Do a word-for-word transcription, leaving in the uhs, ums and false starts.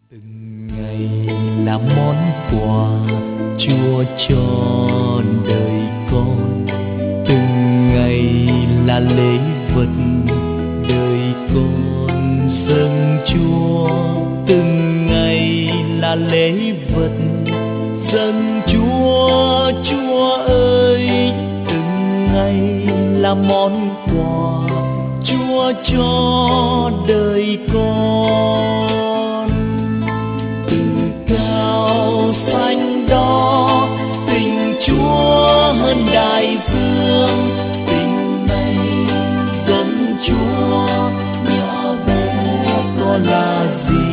Từng ngày là món quà Chúa cho đời con, từng ngày là lễ vật đời con dâng Chúa, từng ngày là lễ vật dâng Chúa. Chúa ơi, từng ngày là món quà Chúa cho đời con. Từ cao xanh đó tình Chúa hơn đại dương, tình này dẫn Chúa nhỏ bé có là gì.